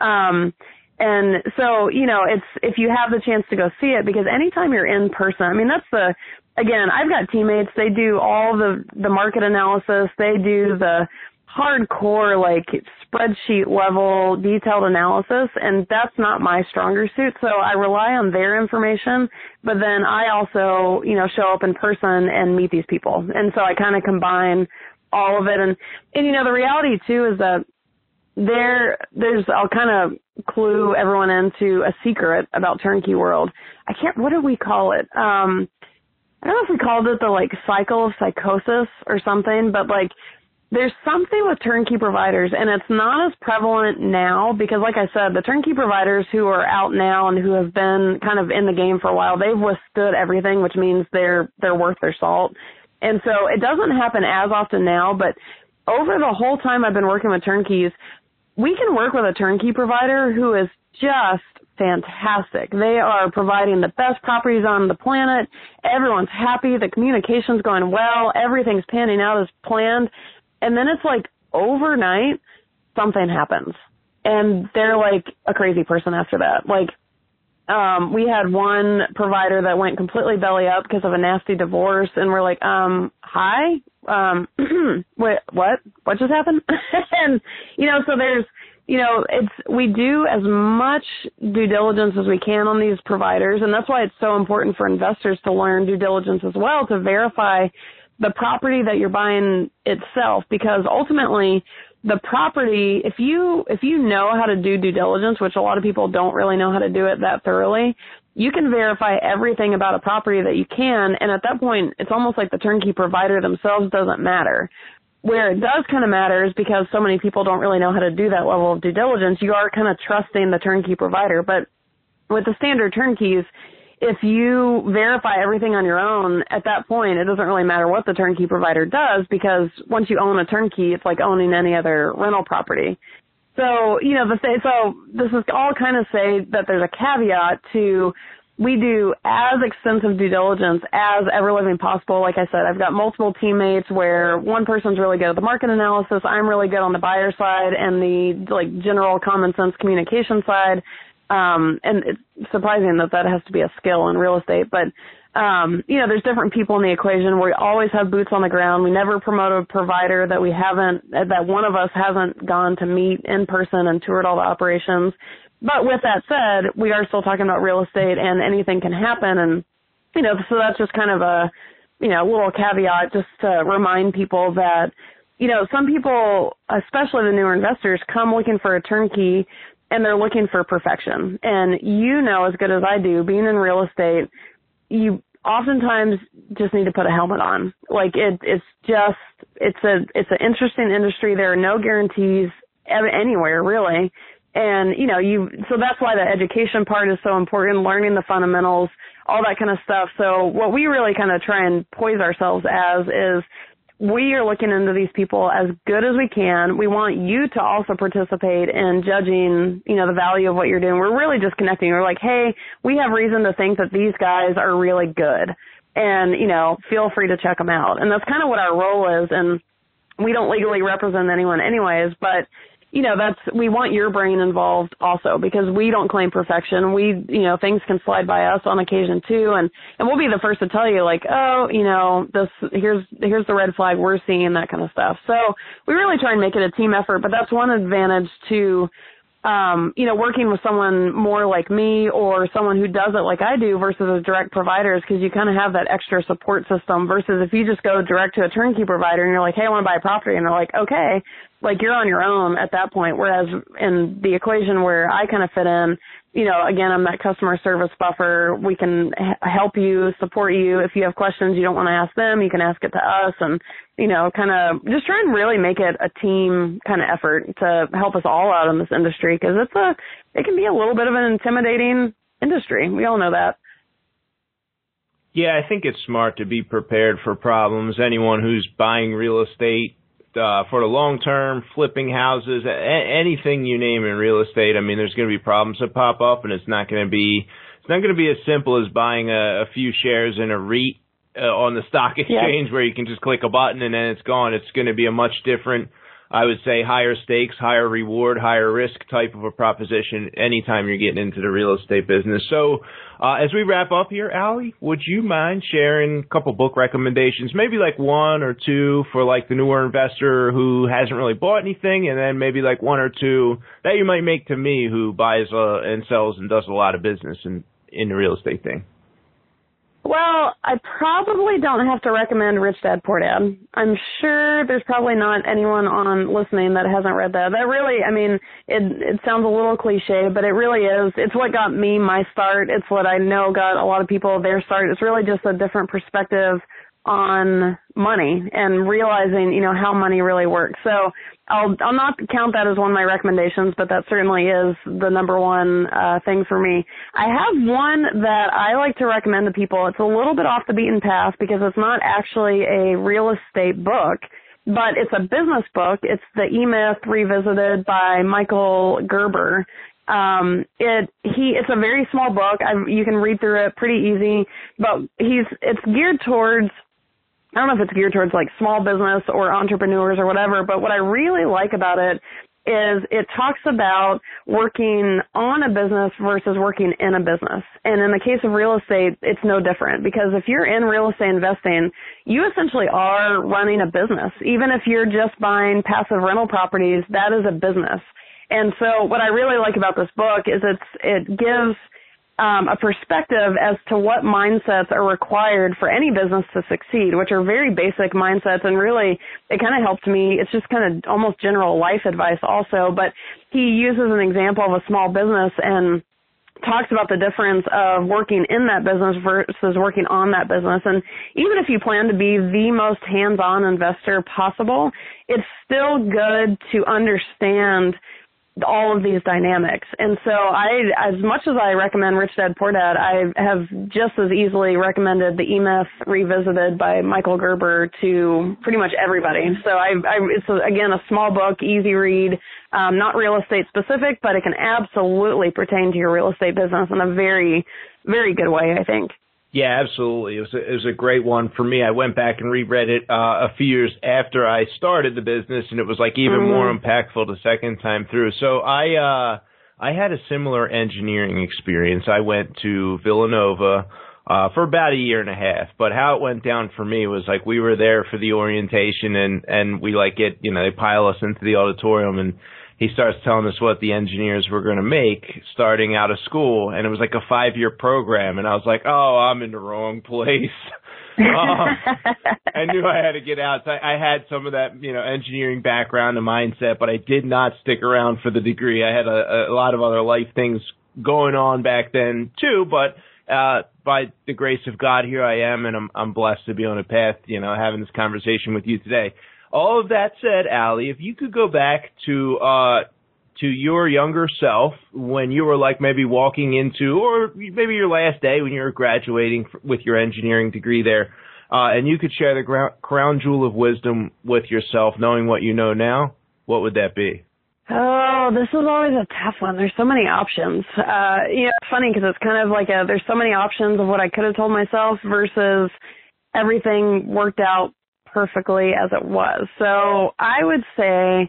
And so, you know, it's, if you have the chance to go see it, because anytime you're in person, I mean, again, I've got teammates, they do all the market analysis, they do the hardcore, like, spreadsheet level detailed analysis, and that's not my stronger suit, so I rely on their information, but then I also, you know, show up in person and meet these people, and so I kind of combine all of it, and you know, the reality, too, is that I'll kind of clue everyone into a secret about turnkey world. What do we call it? I don't know if we called it the, like, cycle of psychosis or something, but, like, there's something with turnkey providers, and it's not as prevalent now because, like I said, the turnkey providers who are out now and who have been kind of in the game for a while, they've withstood everything, which means they're worth their salt. And so it doesn't happen as often now, but over the whole time I've been working with turnkeys, we can work with a turnkey provider who is just fantastic. They are providing the best properties on the planet. Everyone's happy. The communication's going well. Everything's panning out as planned. And then it's like overnight, something happens. And they're like a crazy person after that. Like, we had one provider that went completely belly up because of a nasty divorce. And we're like, wait, what? What just happened? And, you know, so we do as much due diligence as we can on these providers, and that's why it's so important for investors to learn due diligence as well, to verify the property that you're buying itself, because ultimately the property, if you know how to do due diligence, which a lot of people don't really know how to do it that thoroughly, you can verify everything about a property that you can, and at that point, it's almost like the turnkey provider themselves doesn't matter. Where it does kind of matter is because so many people don't really know how to do that level of due diligence, you are kind of trusting the turnkey provider. But with the standard turnkeys, if you verify everything on your own, at that point, it doesn't really matter what the turnkey provider does, because once you own a turnkey, it's like owning any other rental property. So, so this is all kind of say that there's a caveat to, we do as extensive due diligence as ever living possible. Like I said, I've got multiple teammates where one person's really good at the market analysis, I'm really good on the buyer side and the general common sense communication side. And it's surprising that has to be a skill in real estate, but there's different people in the equation. We always have boots on the ground. We never promote a provider that one of us hasn't gone to meet in person and toured all the operations. But with that said, we are still talking about real estate, and anything can happen. And, so that's just kind of a, little caveat just to remind people that, some people, especially the newer investors, come looking for a turnkey and they're looking for perfection. And as good as I do, being in real estate, you oftentimes just need to put a helmet on. It's an interesting industry. There are no guarantees anywhere, really. And, so that's why the education part is so important, learning the fundamentals, all that kind of stuff. So what we really kind of try and poise ourselves as is we are looking into these people as good as we can. We want you to also participate in judging, the value of what you're doing. We're really just connecting. We're like, hey, we have reason to think that these guys are really good. And, feel free to check them out. And that's kind of what our role is. And we don't legally represent anyone anyways, but we want your brain involved also, because we don't claim perfection. Things can slide by us on occasion too. And we'll be the first to tell you here's the red flag we're seeing, that kind of stuff. So we really try and make it a team effort, but that's one advantage to, working with someone more like me or someone who does it like I do versus a direct providers, because you kind of have that extra support system versus if you just go direct to a turnkey provider and you're like, hey, I want to buy a property. And they're like, okay, you're on your own at that point. Whereas in the equation where I kind of fit in, again, I'm that customer service buffer. We can help you, support you. If you have questions you don't want to ask them, you can ask it to us, and, kind of just try and really make it a team kind of effort to help us all out in this industry, because it can be a little bit of an intimidating industry. We all know that. Yeah, I think it's smart to be prepared for problems. Anyone who's buying real estate for the long term, flipping houses, anything you name in real estate, I mean, there's going to be problems that pop up, and it's not going to be as simple as buying a few shares in a REIT on the stock exchange where you can just click a button and then it's gone. It's going to be a much different, I would say, higher stakes, higher reward, higher risk type of a proposition anytime you're getting into the real estate business. So as we wrap up here, Allie, would you mind sharing a couple book recommendations, maybe one or two for the newer investor who hasn't really bought anything, and then maybe one or two that you might make to me who buys and sells and does a lot of business in the real estate thing? Well, I probably don't have to recommend Rich Dad Poor Dad. I'm sure there's probably not anyone on listening that hasn't read that. That really, I mean, it sounds a little cliche, but it really is. It's what got me my start. It's what I know got a lot of people their start. It's really just a different perspective on money and realizing, how money really works. So I'll not count that as one of my recommendations, but that certainly is the number one thing for me. I have one that I like to recommend to people. It's a little bit off the beaten path because it's not actually a real estate book, but it's a business book. It's The E-Myth Revisited by Michael Gerber. It's a very small book. You can read through it pretty easy, but it's geared towards, I don't know if it's geared towards small business or entrepreneurs or whatever, but what I really like about it is it talks about working on a business versus working in a business. And in the case of real estate, it's no different, because if you're in real estate investing, you essentially are running a business. Even if you're just buying passive rental properties, that is a business. And so what I really like about this book is it gives a perspective as to what mindsets are required for any business to succeed, which are very basic mindsets. And really, it kind of helped me. It's just kind of almost general life advice also. But he uses an example of a small business and talks about the difference of working in that business versus working on that business. And even if you plan to be the most hands-on investor possible, it's still good to understand all of these dynamics. And so as much as I recommend Rich Dad Poor Dad, I have just as easily recommended The E-Myth Revisited by Michael Gerber to pretty much everybody. So it's, again, a small book, easy read, not real estate specific, but it can absolutely pertain to your real estate business in a very, very good way, I think. Yeah, absolutely. It was a great one for me. I went back and reread it a few years after I started the business, and it was like even more impactful the second time through. So I had a similar engineering experience. I went to Villanova for about a year and a half, but how it went down for me was like we were there for the orientation, and we like get, they pile us into the auditorium, and he starts telling us what the engineers were going to make starting out of school, and it was like a 5-year program, and I was like, oh, I'm in the wrong place. I knew I had to get out. I had some of that, engineering background and mindset, but I did not stick around for the degree. I had a lot of other life things going on back then too, but by the grace of God, here I am, and I'm blessed to be on a path, having this conversation with you today. All of that said, Allie, if you could go back to your younger self when you were like maybe walking into, or maybe your last day when you were graduating with your engineering degree there, and you could share the crown jewel of wisdom with yourself, knowing what you know now, what would that be? Oh, this is always a tough one. There's so many options. It's funny because it's kind of like there's so many options of what I could have told myself versus everything worked out perfectly as it was. So I would say,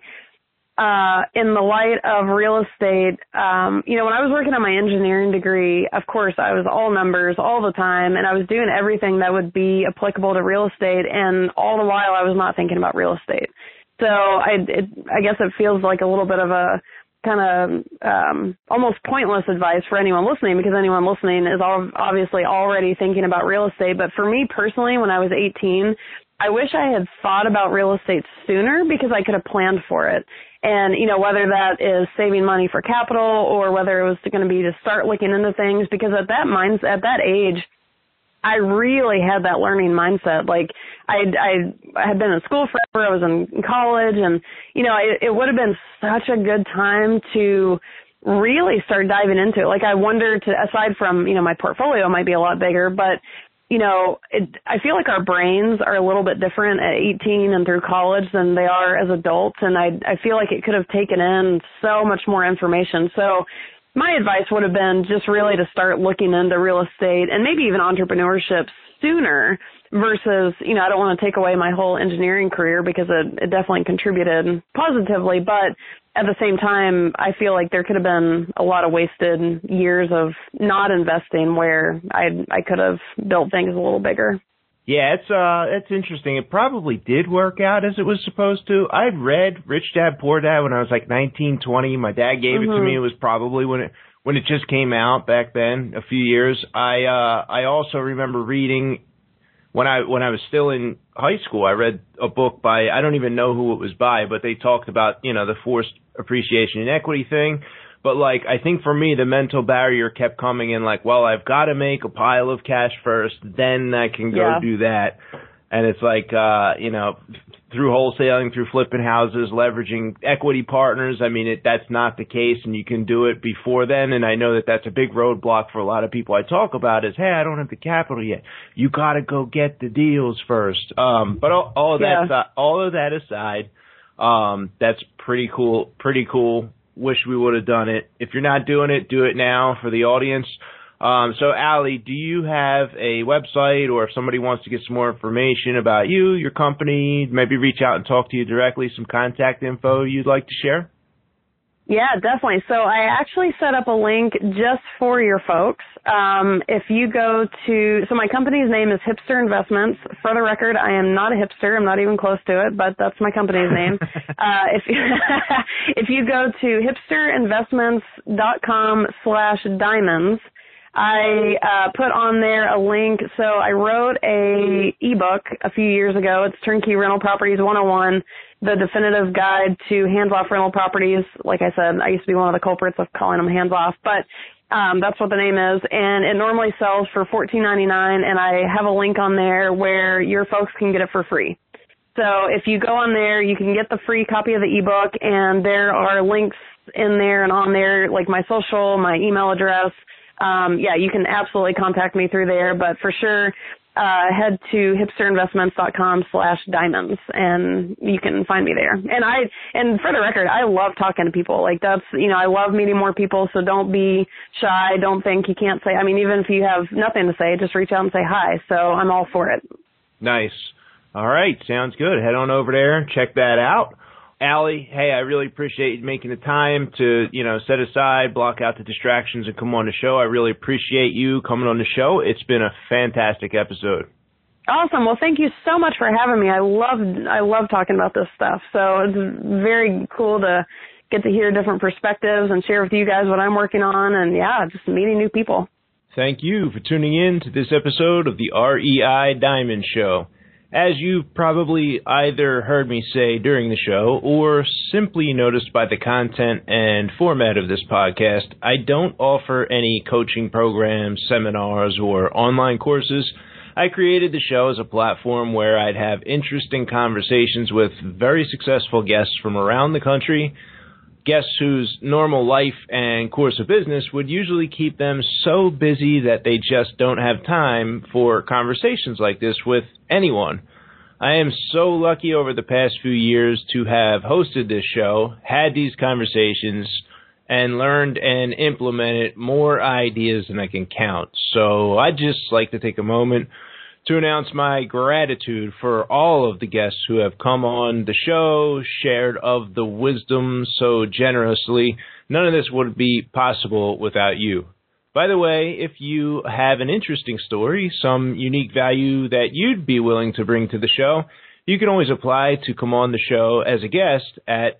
in the light of real estate, when I was working on my engineering degree, of course, I was all numbers all the time, and I was doing everything that would be applicable to real estate, and all the while I was not thinking about real estate. So I guess it feels like a little bit of a kind of almost pointless advice for anyone listening, because anyone listening is obviously already thinking about real estate. But for me personally, when I was 18, I wish I had thought about real estate sooner because I could have planned for it. And, whether that is saving money for capital or whether it was going to be to start looking into things, because at that age, I really had that learning mindset. Like I had been in school forever. I was in college, and, it would have been such a good time to really start diving into it. Like I wonder aside from, my portfolio might be a lot bigger, but I feel like our brains are a little bit different at 18 and through college than they are as adults. And I feel like it could have taken in so much more information. So my advice would have been just really to start looking into real estate and maybe even entrepreneurship sooner versus, I don't want to take away my whole engineering career because it definitely contributed positively. But at the same time, I feel like there could have been a lot of wasted years of not investing where I could have built things a little bigger. Yeah, it's interesting. It probably did work out as it was supposed to. I'd read Rich Dad Poor Dad when I was like 19, 20. My dad gave it to me. It was probably when it just came out back then, a few years. I also remember reading when I was still in high school. I read a book by, I don't even know who it was by, but they talked about, the forced appreciation in equity thing. But like, I think for me, the mental barrier kept coming in like, well, I've got to make a pile of cash first, then I can go do that. And it's like, through wholesaling, through flipping houses, leveraging equity partners. I mean, that's not the case, and you can do it before then. And I know that that's a big roadblock for a lot of people I talk about is, hey, I don't have the capital yet. You got to go get the deals first. But all of that aside, that's pretty cool. Pretty cool. Wish we would have done it. If you're not doing it, do it now for the audience. So, Allie, do you have a website, or if somebody wants to get some more information about you, your company, maybe reach out and talk to you directly, some contact info you'd like to share? Yeah, definitely. So I actually set up a link just for your folks. If you go to, so my company's name is Hipster Investments. For the record, I am not a hipster. I'm not even close to it, but that's my company's name. If you go to hipsterinvestments.com/diamonds, I put on there a link. So I wrote a ebook a few years ago. It's Turnkey Rental Properties 101, the definitive guide to hands-off rental properties. Like I said, I used to be one of the culprits of calling them hands-off, but that's what the name is. And it normally sells for $14.99, and I have a link on there where your folks can get it for free. So if you go on there, you can get the free copy of the ebook, and there are links in there and on there, like my social, my email address. Yeah, you can absolutely contact me through there, but for sure, head to hipsterinvestments.com/diamonds and you can find me there. And for the record, I love talking to people. Like that's, I love meeting more people. So don't be shy. Don't think you can't say, even if you have nothing to say, just reach out and say hi. So I'm all for it. Nice. All right. Sounds good. Head on over there and check that out. Allie, hey, I really appreciate you making the time to, set aside, block out the distractions and come on the show. I really appreciate you coming on the show. It's been a fantastic episode. Awesome. Well, thank you so much for having me. I love talking about this stuff. So it's very cool to get to hear different perspectives and share with you guys what I'm working on and, yeah, just meeting new people. Thank you for tuning in to this episode of the REI Diamond Show. As you've probably either heard me say during the show or simply noticed by the content and format of this podcast, I don't offer any coaching programs, seminars, or online courses. I created the show as a platform where I'd have interesting conversations with very successful guests from around the country, guests whose normal life and course of business would usually keep them so busy that they just don't have time for conversations like this with anyone. I am so lucky over the past few years to have hosted this show, had these conversations, and learned and implemented more ideas than I can count. So I'd just like to take a moment to announce my gratitude for all of the guests who have come on the show, shared of the wisdom so generously. None of this would be possible without you. By the way, if you have an interesting story, some unique value that you'd be willing to bring to the show, you can always apply to come on the show as a guest at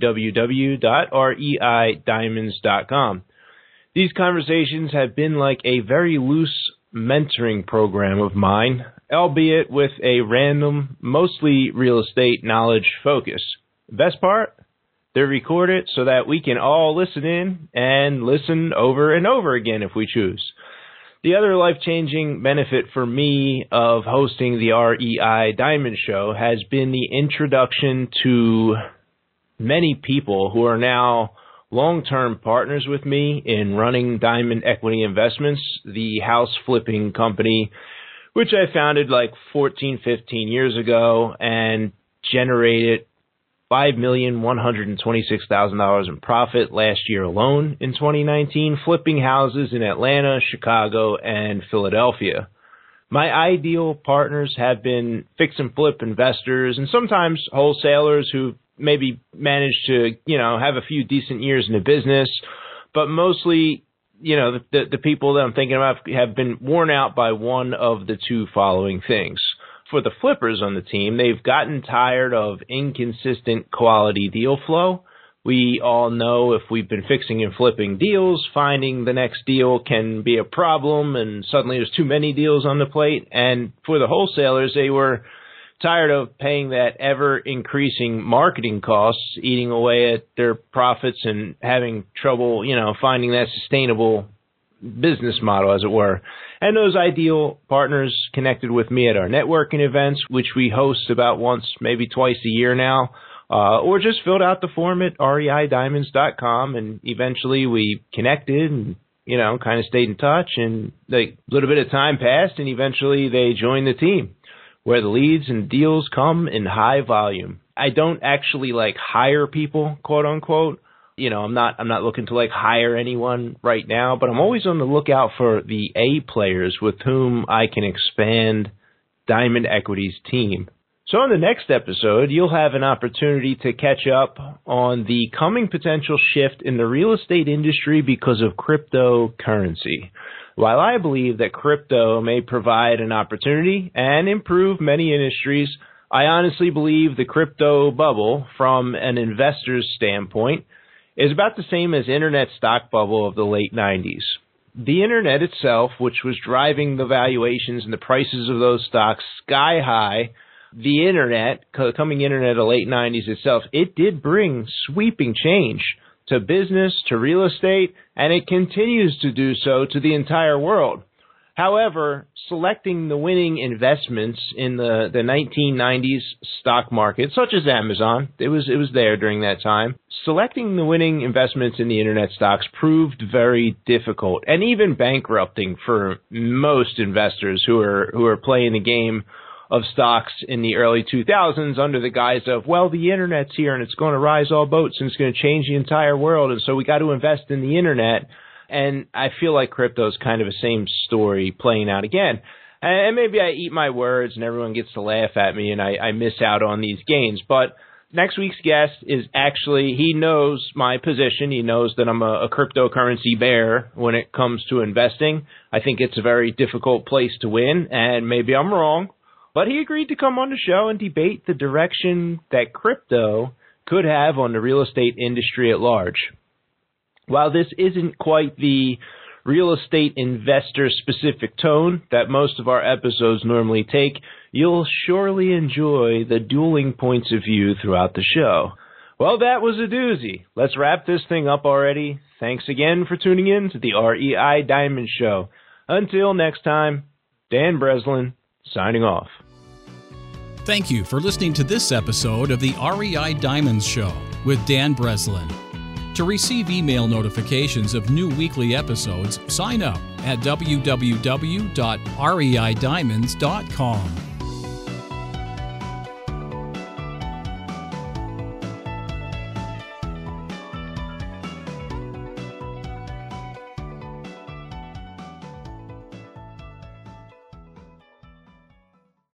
www.reidiamonds.com. These conversations have been like a very loose mentoring program of mine, albeit with a random, mostly real estate knowledge focus. The best part? They're recorded so that we can all listen in and listen over and over again if we choose. The other life-changing benefit for me of hosting the REI Diamond Show has been the introduction to many people who are now long-term partners with me in running Diamond Equity Investments, the house flipping company, which I founded like 14, 15 years ago and generated $5,126,000 in profit last year alone in 2019, flipping houses in Atlanta, Chicago, and Philadelphia. My ideal partners have been fix and flip investors and sometimes wholesalers who maybe managed to, have a few decent years in the business, but mostly, the people that I'm thinking about have been worn out by one of the two following things. For the flippers on the team, they've gotten tired of inconsistent quality deal flow. We all know if we've been fixing and flipping deals, finding the next deal can be a problem, and suddenly there's too many deals on the plate. And for the wholesalers, they were tired of paying that ever-increasing marketing costs, eating away at their profits and having trouble, finding that sustainable business model, as it were. And those ideal partners connected with me at our networking events, which we host about once, maybe twice a year now, or just filled out the form at reidiamonds.com, and eventually we connected and, kind of stayed in touch, and a little bit of time passed, and eventually they joined the team, where the leads and deals come in high volume. I don't actually hire people, quote unquote. I'm not looking to hire anyone right now, but I'm always on the lookout for the A players with whom I can expand Diamond Equity's team. So on the next episode, you'll have an opportunity to catch up on the coming potential shift in the real estate industry because of cryptocurrency. While I believe that crypto may provide an opportunity and improve many industries, I honestly believe the crypto bubble, from an investor's standpoint, is about the same as internet stock bubble of the late 90s. The internet itself, which was driving the valuations and the prices of those stocks sky high, the internet, coming internet of the late 90s itself, it did bring sweeping change to business, to real estate, and it continues to do so to the entire world. However, selecting the winning investments in the 1990s stock market, such as Amazon, it was there during that time, selecting the winning investments in the internet stocks proved very difficult and even bankrupting for most investors who are playing the game of stocks in the early 2000s under the guise of, well, the internet's here and it's going to rise all boats and it's going to change the entire world, and so we got to invest in the internet. And I feel like crypto is kind of the same story playing out again. And maybe I eat my words and everyone gets to laugh at me and I miss out on these gains. But next week's guest is actually, he knows my position. He knows that I'm a cryptocurrency bear when it comes to investing. I think it's a very difficult place to win, and maybe I'm wrong. But he agreed to come on the show and debate the direction that crypto could have on the real estate industry at large. While this isn't quite the real estate investor-specific tone that most of our episodes normally take, you'll surely enjoy the dueling points of view throughout the show. Well, that was a doozy. Let's wrap this thing up already. Thanks again for tuning in to the REI Diamond Show. Until next time, Dan Breslin, signing off. Thank you for listening to this episode of the REI Diamonds Show with Dan Breslin. To receive email notifications of new weekly episodes, sign up at www.reidiamonds.com.